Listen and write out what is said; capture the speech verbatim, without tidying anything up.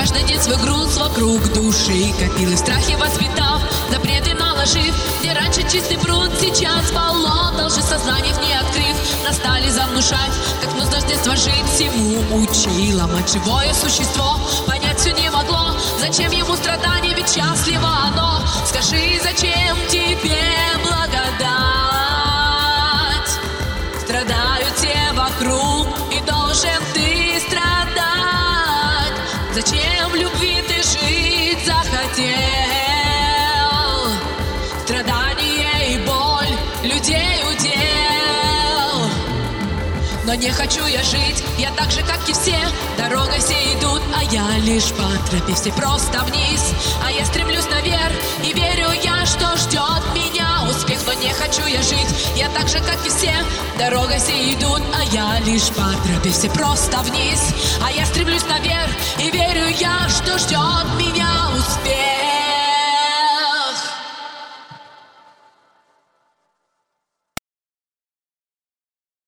каждый день свой груз вокруг души копил и страхи воспитав, запреты наложив. Где раньше чистый пруд, сейчас болото, лжи сознаний не открыв. Настали завнушать, как нужно с детства жить. Всему учила мать, живое существо понять все не могло. Зачем ему страдания, ведь счастливо оно. Скажи, зачем тебе благодать? Страдают все вокруг, и должен ты страдать. Зачем в любви ты жить захотел? Страдание и боль людей удел. Но не хочу я жить, я так же, как и все. Дорогой все идут, а я лишь по тропе, все просто вниз. А я стремлюсь наверх, и верю я, что ждет меня успех. Но не хочу я жить, я так же, как и все. Дорогой все идут, а я лишь по тропе, все просто вниз. А я стремлюсь наверх, и верю я, что ждет меня успех.